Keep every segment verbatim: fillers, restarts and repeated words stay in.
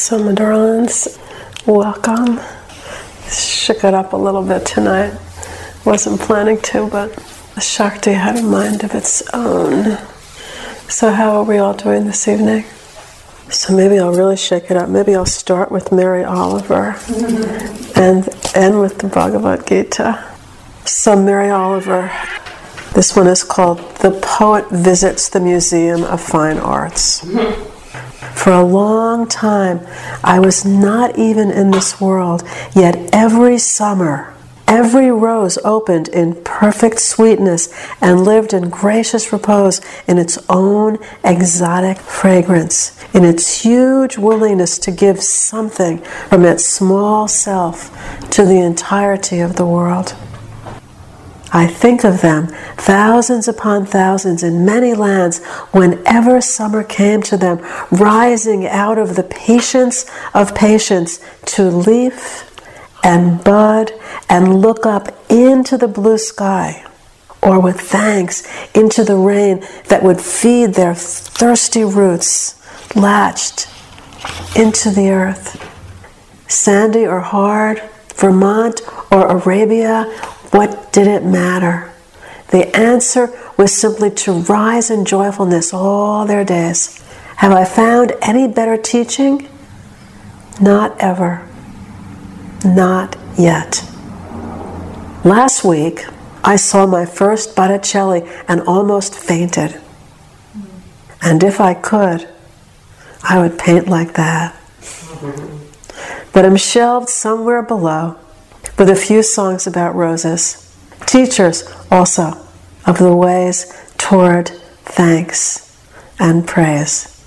So my darlings, welcome. Shook it up a little bit tonight. Wasn't planning to, but the Shakti had a mind of its own. So how are we all doing this evening? So maybe I'll really shake it up. Maybe I'll start with Mary Oliver and end with the Bhagavad Gita. So Mary Oliver, this one is called The Poet Visits the Museum of Fine Arts. For a long time, I was not even in this world, yet every summer, every rose opened in perfect sweetness and lived in gracious repose in its own exotic fragrance, in its huge willingness to give something from its small self to the entirety of the world. I think of them, thousands upon thousands in many lands, whenever summer came to them, rising out of the patience of patience to leaf and bud and look up into the blue sky, or with thanks into the rain that would feed their thirsty roots, latched into the earth. Sandy or hard, Vermont or Arabia, what did it matter? The answer was simply to rise in joyfulness all their days. Have I found any better teaching? Not ever. Not yet. Last week, I saw my first Botticelli and almost fainted. And if I could, I would paint like that. But I'm shelved somewhere below with a few songs about roses, teachers also of the ways toward thanks and praise.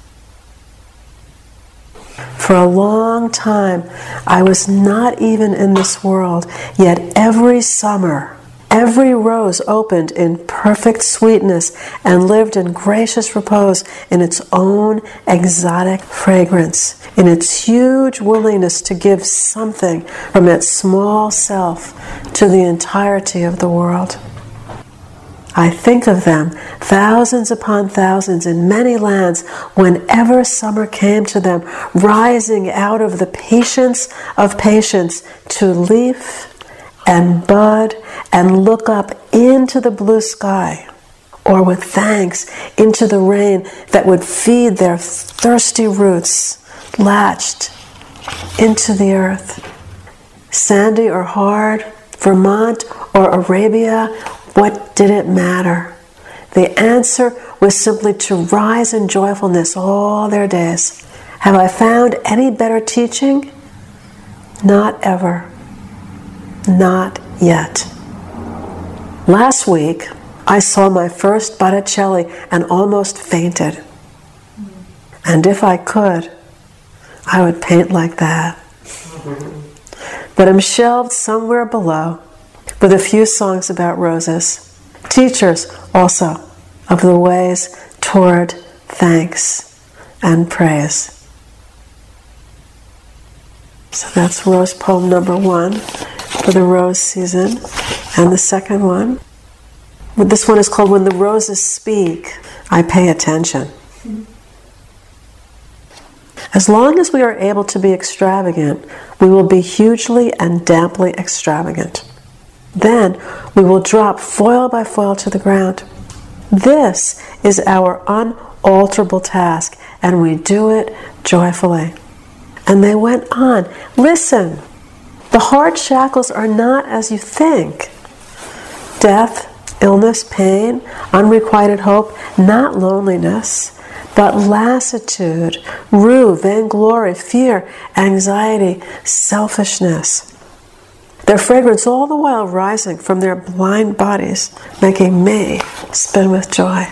For a long time, I was not even in this world, yet every summer, every rose opened in perfect sweetness and lived in gracious repose in its own exotic fragrance, in its huge willingness to give something from its small self to the entirety of the world. I think of them, thousands upon thousands in many lands, whenever summer came to them, rising out of the patience of patience to leaf and bud and look up into the blue sky, or with thanks into the rain that would feed their thirsty roots, latched into the earth. Sandy or hard, Vermont or Arabia, what did it matter? The answer was simply to rise in joyfulness all their days. Have I found any better teaching? Not ever. Not yet. Last week, I saw my first Botticelli and almost fainted. And if I could, I would paint like that. But I'm shelved somewhere below with a few songs about roses, teachers also of the ways toward thanks and praise. So that's rose poem number one for the rose season. And the second one, this one is called When the Roses Speak, I Pay Attention. As long as we are able to be extravagant, we will be hugely and damply extravagant. Then we will drop foil by foil to the ground. This is our unalterable task, and we do it joyfully. And they went on, listen, the hard shackles are not as you think. Death, illness, pain, unrequited hope, not loneliness, but lassitude, rue, vainglory, fear, anxiety, selfishness. Their fragrance all the while rising from their blind bodies, making me spin with joy.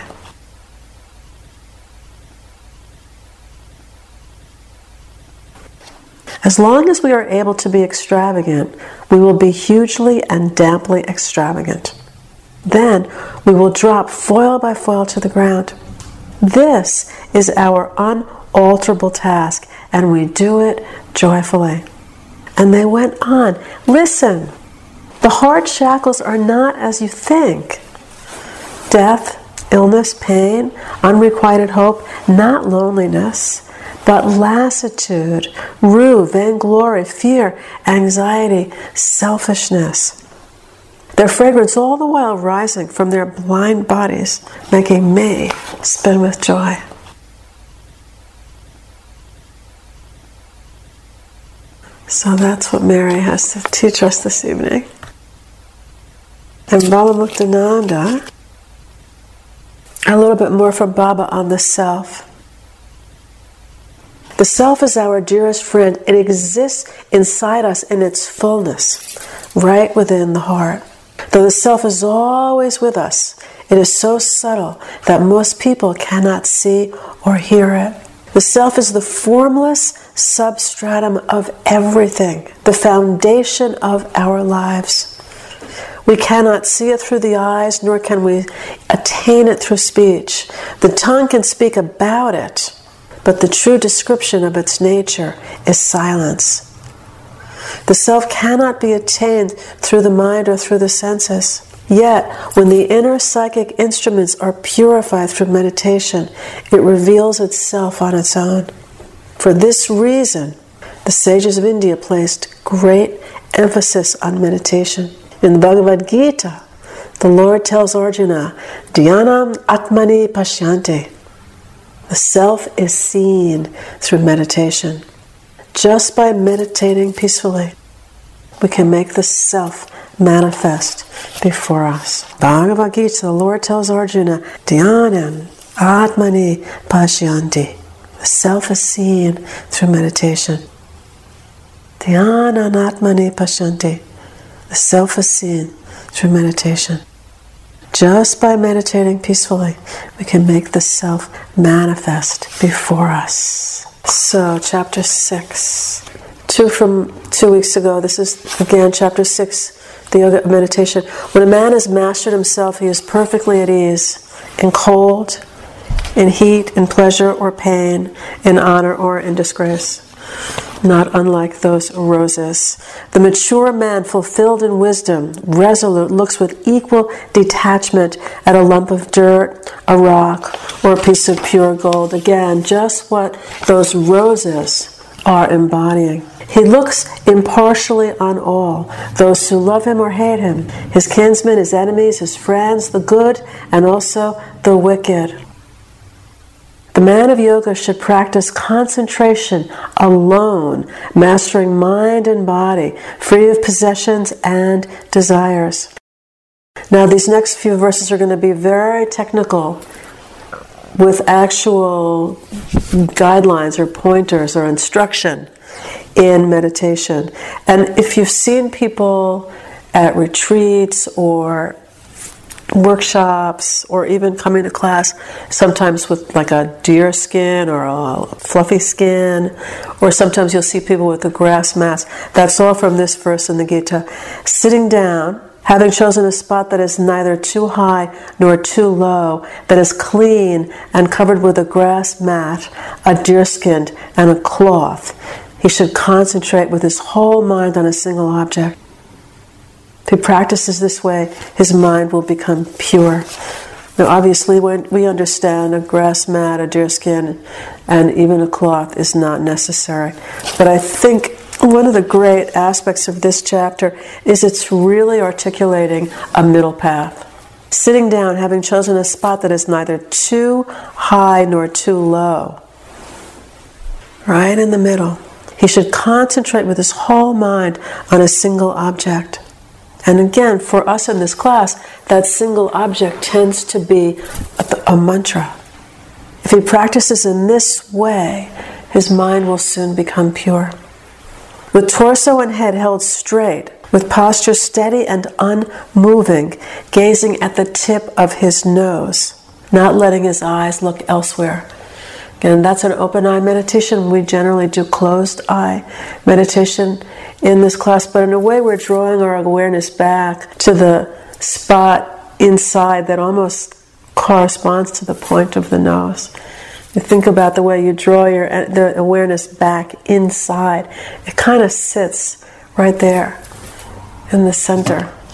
As long as we are able to be extravagant, we will be hugely and damply extravagant. Then we will drop foil by foil to the ground. This is our unalterable task, and we do it joyfully. And they went on, listen, the hard shackles are not as you think. Death, illness, pain, unrequited hope, not loneliness, but lassitude, rue, vainglory, fear, anxiety, selfishness. Their fragrance all the while rising from their blind bodies, making me spin with joy. So that's what Mary has to teach us this evening. And Baba Muktananda, a little bit more from Baba on the self. The self is our dearest friend. It exists inside us in its fullness, right within the heart. Though the self is always with us, it is so subtle that most people cannot see or hear it. The self is the formless substratum of everything, the foundation of our lives. We cannot see it through the eyes, nor can we attain it through speech. The tongue can speak about it, but the true description of its nature is silence. The self cannot be attained through the mind or through the senses. Yet, when the inner psychic instruments are purified through meditation, it reveals itself on its own. For this reason, the sages of India placed great emphasis on meditation. In the Bhagavad Gita, the Lord tells Arjuna, Dhyanam Atmani Pashyanti. The self is seen through meditation. Just by meditating peacefully, we can make the self manifest before us. Bhagavad Gita, the Lord tells Arjuna, Dhyanam Atmani Pashyanti. The self is seen through meditation. Dhyanam Atmani Pashyanti. The self is seen through meditation. Just by meditating peacefully, we can make the self manifest before us. So, chapter six. Two from two weeks ago. This is, again, chapter six, the yoga of meditation. When a man has mastered himself, he is perfectly at ease in cold, in heat, in pleasure or pain, in honor or in disgrace. Not unlike those roses. The mature man, fulfilled in wisdom, resolute, looks with equal detachment at a lump of dirt, a rock, or a piece of pure gold. Again, just what those roses are embodying. He looks impartially on all, those who love him or hate him, his kinsmen, his enemies, his friends, the good, and also the wicked. The man of yoga should practice concentration alone, mastering mind and body, free of possessions and desires. Now, these next few verses are going to be very technical, with actual guidelines or pointers or instruction in meditation. And if you've seen people at retreats or workshops or even coming to class sometimes with like a deer skin or a fluffy skin, or sometimes you'll see people with a grass mat, that's all from this verse in the Gita. Sitting down, having chosen a spot that is neither too high nor too low, that is clean and covered with a grass mat, a deerskin, and a cloth, he should concentrate with his whole mind on a single object. If he practices this way, his mind will become pure. Now, obviously, when we understand a grass mat, a deerskin, and even a cloth is not necessary. But I think one of the great aspects of this chapter is it's really articulating a middle path. Sitting down, having chosen a spot that is neither too high nor too low, right in the middle, he should concentrate with his whole mind on a single object. And again, for us in this class, that single object tends to be a, a mantra. If he practices in this way, his mind will soon become pure. With torso and head held straight, with posture steady and unmoving, gazing at the tip of his nose, not letting his eyes look elsewhere. Again, that's an open eye meditation. We generally do closed eye meditation in this class, but in a way we're drawing our awareness back to the spot inside that almost corresponds to the point of the nose. You think about the way you draw your the awareness back inside. It kind of sits right there in the center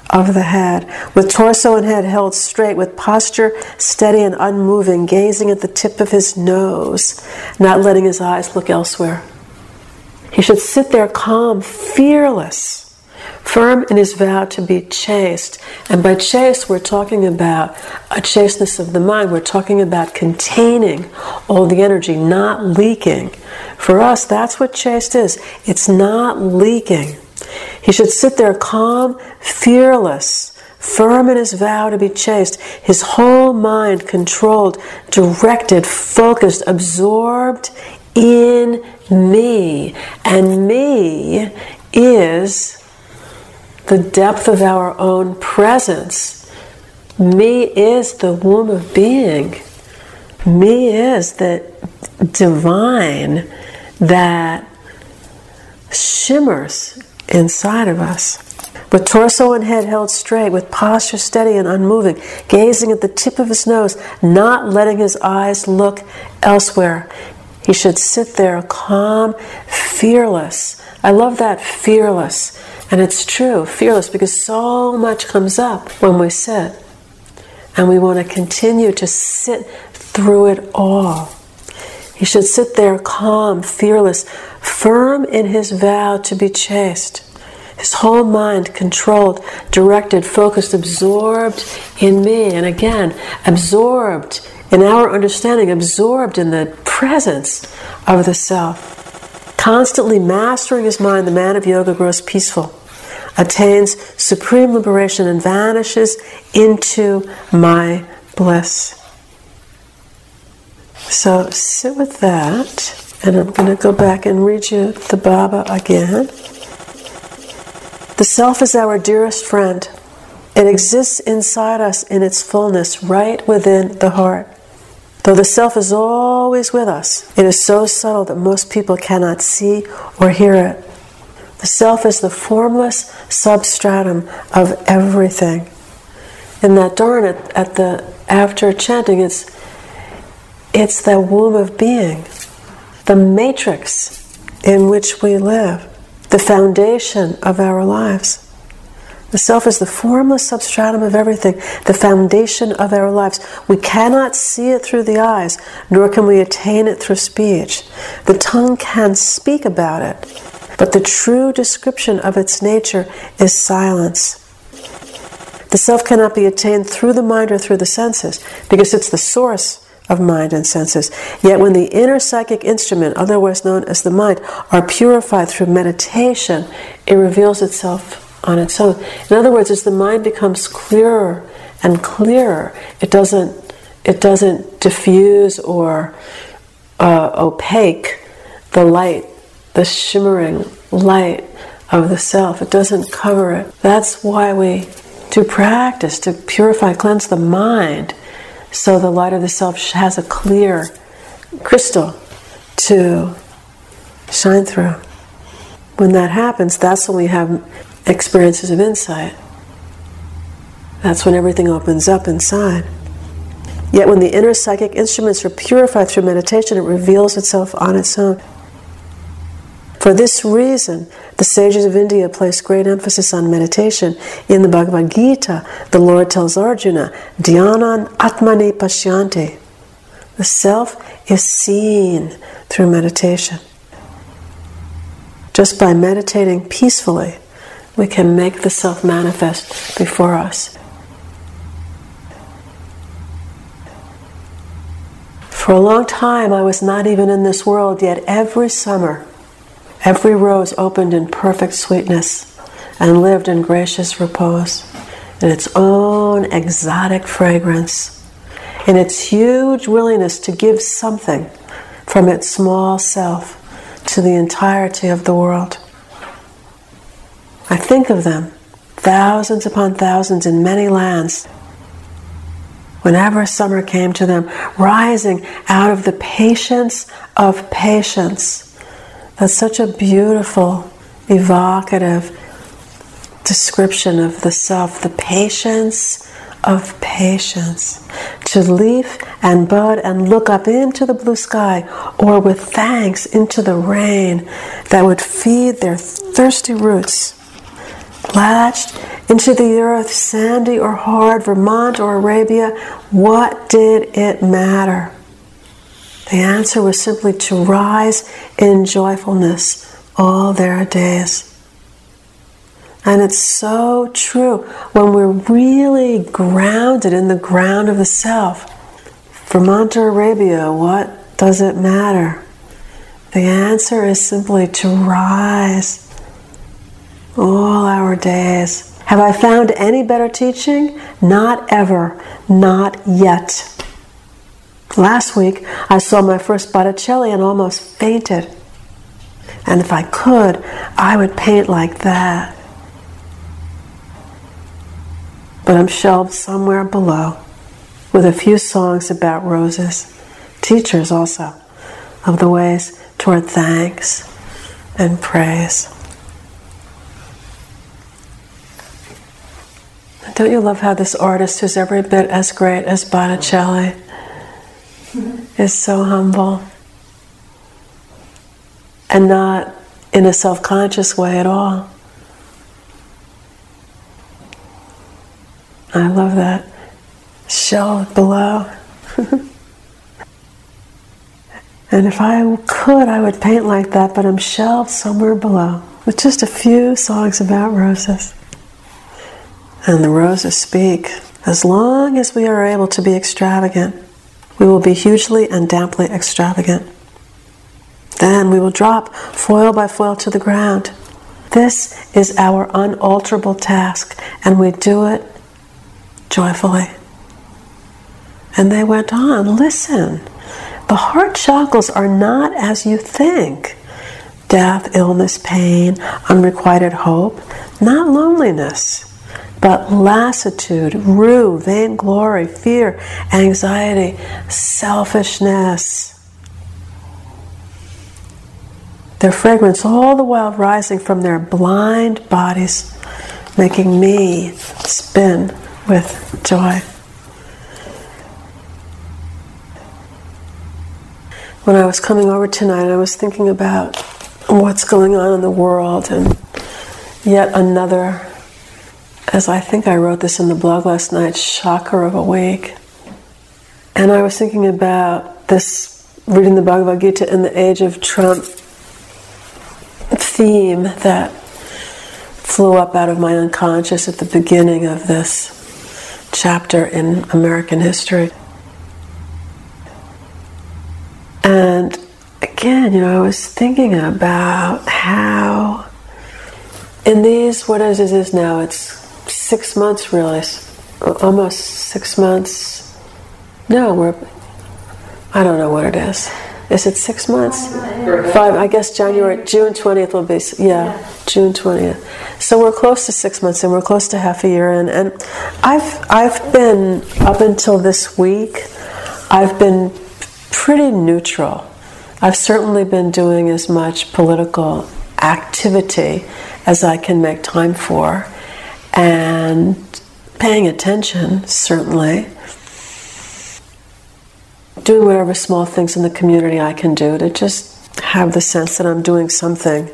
of the head, with torso and head held straight, with posture steady and unmoving, gazing at the tip of his nose, not letting his eyes look elsewhere. He should sit there calm, fearless, firm in his vow to be chaste. And by chaste, we're talking about a chasteness of the mind. We're talking about containing all the energy, not leaking. For us, that's what chaste is. It's not leaking. He should sit there calm, fearless, firm in his vow to be chaste, his whole mind controlled, directed, focused, absorbed in me. And me is the depth of our own presence. Me is the womb of being. Me is the divine that shimmers inside of us. With torso and head held straight, with posture steady and unmoving, gazing at the tip of his nose, not letting his eyes look elsewhere. He should sit there calm, fearless. I love that, fearless. And it's true, fearless, because so much comes up when we sit. And we want to continue to sit through it all. He should sit there calm, fearless, firm in his vow to be chaste. His whole mind controlled, directed, focused, absorbed in me. And again, absorbed in our understanding, absorbed in the presence of the self. Constantly mastering his mind, the man of yoga grows peaceful, attains supreme liberation, and vanishes into my bliss. So sit with that, and I'm going to go back and read you the Baba again. The self is our dearest friend. It exists inside us in its fullness, right within the heart. Though the self is always with us, it is so subtle that most people cannot see or hear it. The self is the formless substratum of everything. In that Dharn at, at the after chanting, it's It's the womb of being, the matrix in which we live, the foundation of our lives. The self is the formless substratum of everything, the foundation of our lives. We cannot see it through the eyes, nor can we attain it through speech. The tongue can speak about it, but the true description of its nature is silence. The self cannot be attained through the mind or through the senses, because it's the source of mind and senses. Yet when the inner psychic instrument, otherwise known as the mind, are purified through meditation, it reveals itself on its own. In other words, as the mind becomes clearer and clearer, it doesn't it doesn't diffuse or uh, opaque the light, the shimmering light of the self. It doesn't cover it. That's why we do practice, to purify, cleanse the mind, so the light of the self has a clear crystal to shine through. When that happens, that's when we have experiences of insight. That's when everything opens up inside. Yet when the inner psychic instruments are purified through meditation, it reveals itself on its own. For this reason, the sages of India place great emphasis on meditation. In the Bhagavad Gita, the Lord tells Arjuna, Dhyanan Atmani Pashyanti. The self is seen through meditation. Just by meditating peacefully, we can make the self manifest before us. For a long time, I was not even in this world, yet every summer, every rose opened in perfect sweetness and lived in gracious repose, in its own exotic fragrance, in its huge willingness to give something from its small self to the entirety of the world. I think of them, thousands upon thousands in many lands. Whenever summer came to them, rising out of the patience of patience. That's such a beautiful, evocative description of the self, the patience of patience. To leaf and bud and look up into the blue sky, or with thanks into the rain that would feed their thirsty roots, latched into the earth, sandy or hard, Vermont or Arabia, what did it matter? The answer was simply to rise in joyfulness all their days. And it's so true when we're really grounded in the ground of the self. Vermont or Arabia, what does it matter? The answer is simply to rise all our days. Have I found any better teaching? Not ever, not yet. Last week, I saw my first Botticelli and almost fainted. And if I could, I would paint like that. But I'm shelved somewhere below with a few songs about roses, teachers also of the ways toward thanks and praise. Don't you love how this artist, who's every bit as great as Botticelli, is so humble and not in a self-conscious way at all? I love that. Shelved below. And if I could, I would paint like that, but I'm shelved somewhere below with just a few songs about roses. And the roses speak. As long as we are able to be extravagant, we will be hugely and damply extravagant. Then we will drop foil by foil to the ground. This is our unalterable task, and we do it joyfully. And they went on, listen, the heart shackles are not as you think. Death, illness, pain, unrequited hope, not loneliness, but lassitude, rue, vainglory, fear, anxiety, selfishness. Their fragrance all the while rising from their blind bodies, making me spin with joy. When I was coming over tonight, I was thinking about what's going on in the world, and yet another, as I think I wrote this in the blog last night, shocker of a week. And I was thinking about this, reading the Bhagavad Gita in the age of Trump theme that flew up out of my unconscious at the beginning of this chapter in American history. And again, you know, I was thinking about how in these, what is it now, it's six months really, almost six months, no, we're, I don't know what it is. Is it six months? Five, I guess January, June twentieth will be, yeah, June twentieth. So we're close to six months and we're close to half a year in. And I've, I've been, up until this week, I've been pretty neutral. I've certainly been doing as much political activity as I can make time for, and paying attention, certainly. Doing whatever small things in the community I can do to just have the sense that I'm doing something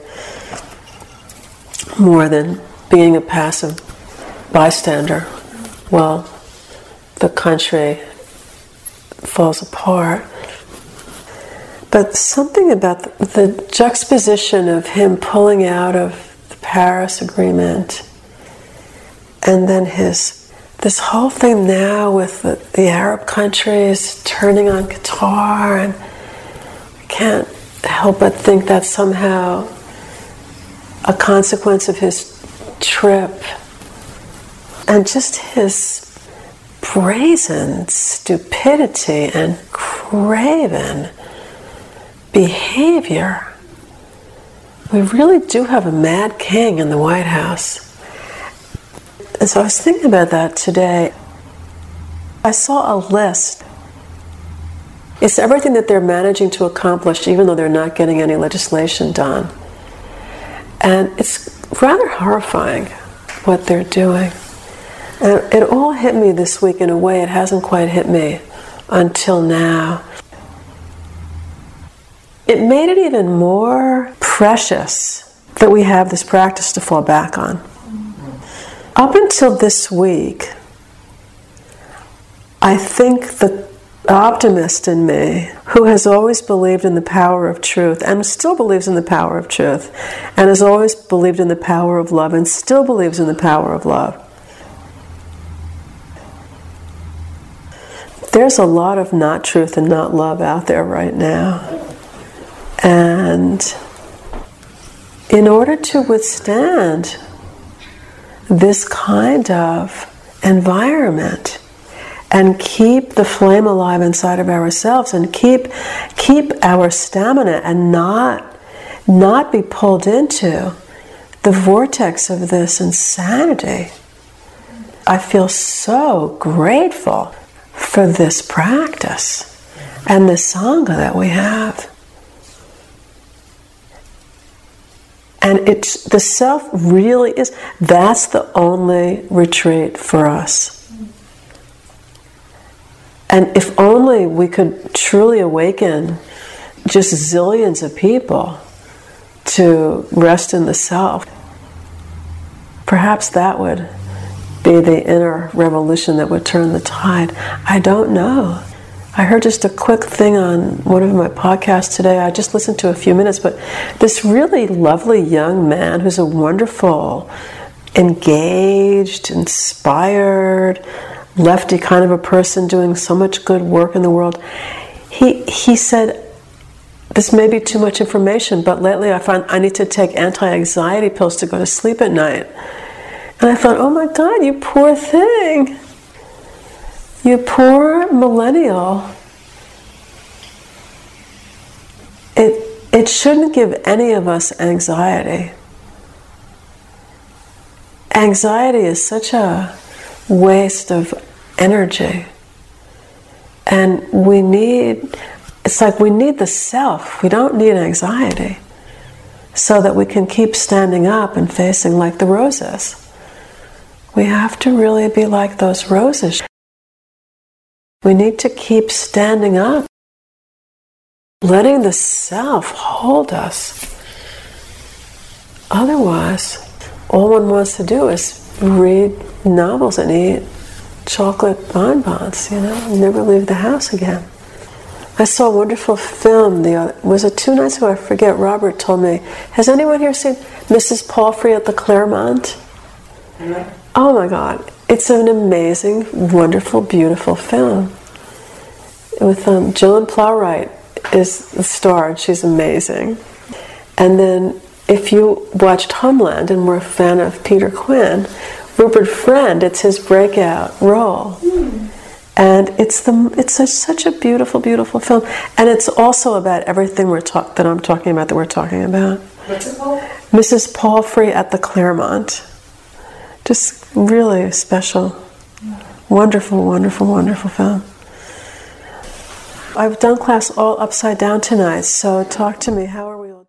more than being a passive bystander while the country falls apart. But something about the, the juxtaposition of him pulling out of the Paris Agreement, and then his this whole thing now with the, the Arab countries turning on Qatar, and I can't help but think that's somehow a consequence of his trip, and just his brazen stupidity and craven behavior. We really do have a mad king in the White House. And so I was thinking about that today. I saw a list. It's everything that they're managing to accomplish, even though they're not getting any legislation done. And it's rather horrifying what they're doing. And it all hit me this week in a way it hasn't quite hit me until now. It made it even more precious that we have this practice to fall back on. Up until this week, I think the optimist in me, who has always believed in the power of truth and still believes in the power of truth, and has always believed in the power of love and still believes in the power of love. There's a lot of not truth and not love out there right now. And in order to withstand this kind of environment and keep the flame alive inside of ourselves and keep keep our stamina and not not be pulled into the vortex of this insanity, I feel so grateful for this practice and the Sangha that we have. And it's, the self really is, that's the only retreat for us. And if only we could truly awaken just zillions of people to rest in the self, perhaps that would be the inner revolution that would turn the tide. I don't know. I heard just a quick thing on one of my podcasts today. I just listened to a few minutes, but this really lovely young man who's a wonderful, engaged, inspired, lefty kind of a person doing so much good work in the world. He he said, this may be too much information, but lately I find I need to take anti-anxiety pills to go to sleep at night. And I thought, oh my God, you poor thing. You poor millennial. It, it shouldn't give any of us anxiety. Anxiety is such a waste of energy. And we need, it's like we need the self. We don't need anxiety. So that we can keep standing up and facing like the roses. We have to really be like those roses. We need to keep standing up, letting the self hold us. Otherwise, all one wants to do is read novels and eat chocolate bonbons, you know, and never leave the house again. I saw a wonderful film, the other, was it two nights ago? I forget, Robert told me. Has anyone here seen Missus Palfrey at the Claremont? Yeah. Oh my God. It's an amazing, wonderful, beautiful film. With um, Gillian Plowright is the star, and she's amazing. And then if you watched Homeland and were a fan of Peter Quinn, Rupert Friend, it's his breakout role. Mm. And it's the it's a, such a beautiful, beautiful film. And it's also about everything we're talk, that I'm talking about, that we're talking about. What's it called? Missus Palfrey at the Claremont. Just really special. Mm. Wonderful, wonderful, wonderful film. I've done class all upside down tonight, so talk to me. How are we all?